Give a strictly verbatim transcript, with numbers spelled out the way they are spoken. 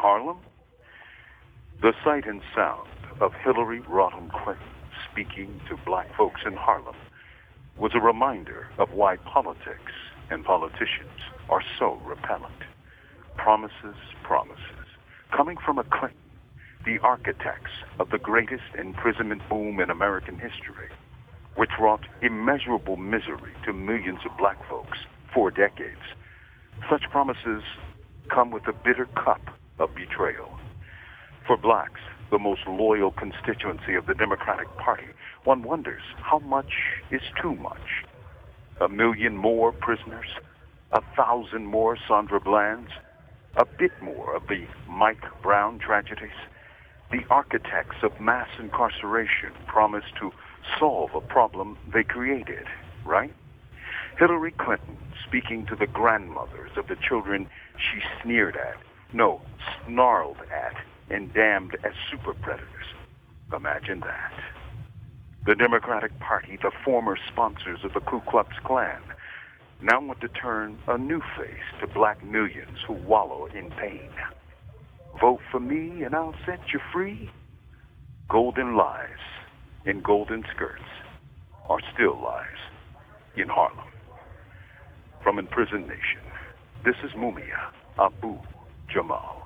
Harlem? The sight and sound of Hillary Rodham Clinton speaking to black folks in Harlem was a reminder of why politics and politicians are so repellent. Promises, promises. Coming from a Clinton, the architects of the greatest imprisonment boom in American history, which wrought immeasurable misery to millions of black folks for decades. Such promises come with a bitter cup of betrayal. For blacks, the most loyal constituency of the Democratic Party, one wonders how much is too much. A million more prisoners, a thousand more Sandra Blands, a bit more of the Mike Brown tragedies. The architects of mass incarceration promised to solve a problem they created, right? Hillary Clinton speaking to the grandmothers of the children she sneered at, no, snarled at, and damned as super predators. Imagine that. The Democratic Party, the former sponsors of the Ku Klux Klan, now want to turn a new face to black millions who wallow in pain. Vote for me and I'll set you free. Golden lies in golden skirts are still lies in Harlem. From Imprisoned Nation, this is Mumia Abu Jamal.